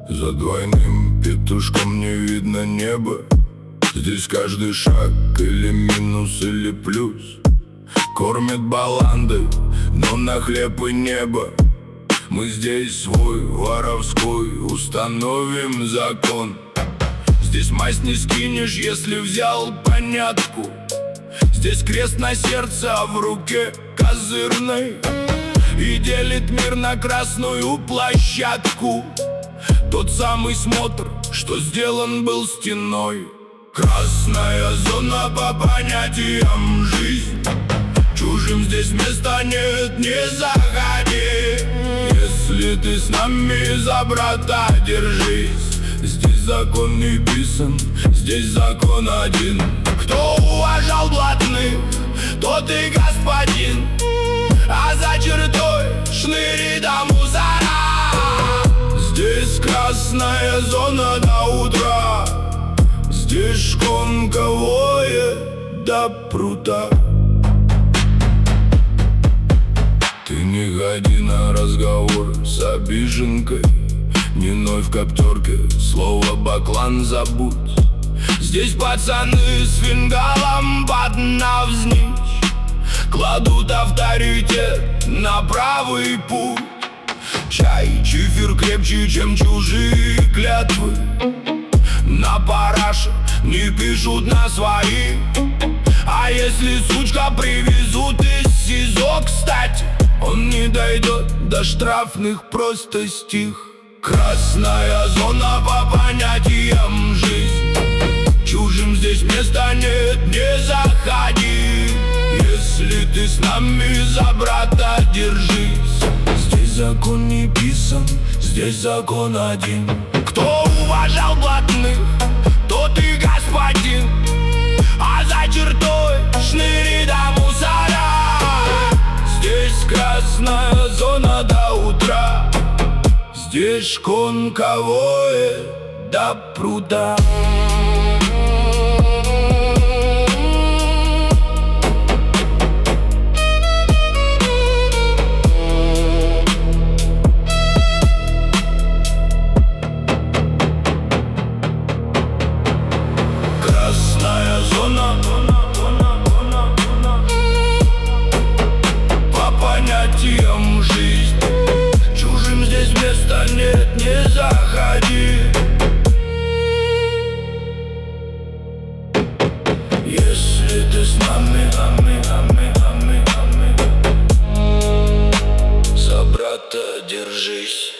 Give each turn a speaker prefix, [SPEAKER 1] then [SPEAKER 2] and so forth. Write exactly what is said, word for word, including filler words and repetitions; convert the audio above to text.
[SPEAKER 1] За двойным петушком не видно неба. Здесь каждый шаг или минус, или плюс. Кормят баландой, но на хлеб и небо. Мы здесь свой воровской установим закон. Здесь масть не скинешь, если взял понятку. Здесь крест на сердце, а в руке козырной. И делит мир на красную площадку. Тот самый смотр, что сделан был стеной. Красная зона по понятиям жизнь. Чужим здесь места нет, не заходи. Если ты с нами, за брата держись. Здесь закон не писан, здесь закон один. Кто уважал блатных, тот и господин. А за чертой шныри да мусора. Здесь красная зона до утра. Здесь шконковое до прута. Ты не ходи на разговор с обиженкой. Не ной в коптерке, слово баклан забудь. Здесь пацаны с фингалом под навзничь кладут авторитет на правый путь. Чай, чифер крепче, чем чужие клятвы. На параше не пишут на свои. А если сучка привезут из СИЗО, кстати, он не дойдет до штрафных, просто стих. Красная зона по понятиям жизнь. Чужим здесь места нет, не заходи. Если ты с нами, за брата держись. Здесь закон не писан, здесь закон один. Кто уважал блатных, тот и господин. А за чертой шныри да мусора. Здесь красная зона до утра. Здесь шконковое до пруда. Красная зона по понятиям жизнь. Чужим здесь места нет, не заходи. Если ты с нами, нами, нами, нами, нами, за брата держись.